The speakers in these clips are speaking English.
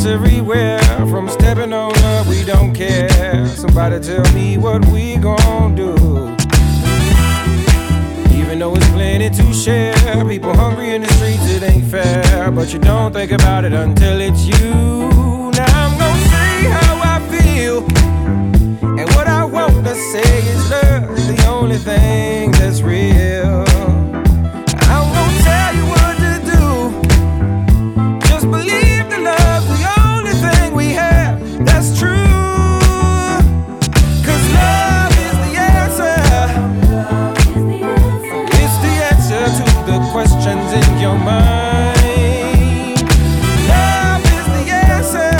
Shots everywhere, from stepping on up, we don't care. Somebody tell me what we gon' do. Even though it's plenty to share, people hungry in the streets, it ain't fair. But you don't think about it until it's you. Now I'm gon' say how I feel, and what I want to say is love, the only thing that's real. I'm gon' tell you what to do. Just believe the love's the only thing we have that's true. 'Cause love is the answer. It's the answer to the questions in your mind. Love is the answer.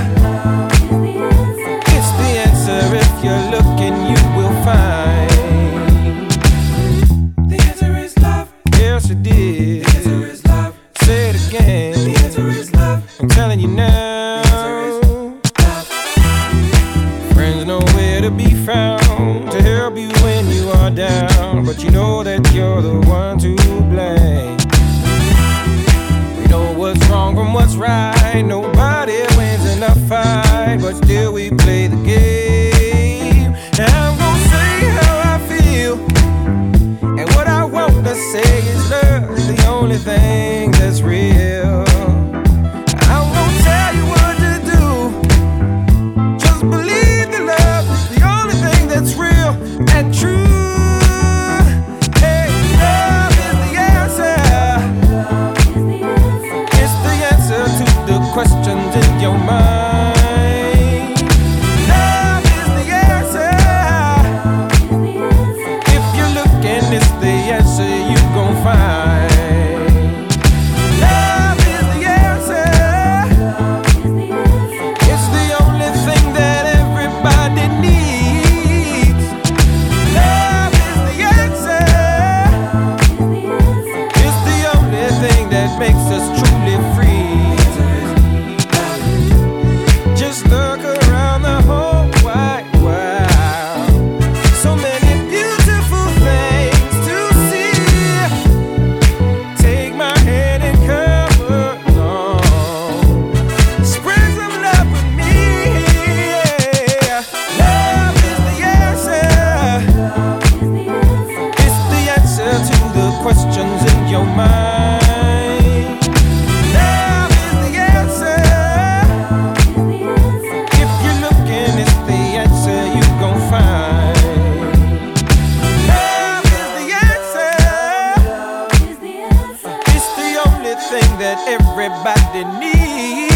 It's the answer. If you're looking, you will find. The answer is love. Yes, it did. The answer is love. Say it again. The answer is love. I'm telling you now. The answer is love. Friends know where to be found to help you when you are down, but you know that you're the one to blame. We know what's wrong from what's right. Nobody wins in a fight, but still we play the game. And I'm gonna say how I feel, and what I want to say is love, the only thing that's real. I'm gonna tell you what to do. Just believe the love, the only thing that's real and true. Hey, love is the answer. It's the answer to the questions in your mind. Love is the answer. If you're looking, it's the answer you gon' find. Love is the answer. It's the only thing that everybody needs. Love is the answer. It's the only thing that makes us truly free. Just look around the whole wide world. So many beautiful things to see. Take my hand and come along. Spread some love with me. Yeah. Love is the answer. It's the answer to the questions in your mind. Love is the answer. If you're looking, it's the answer you gon' find. Love is the answer. It's the only thing that everybody needs.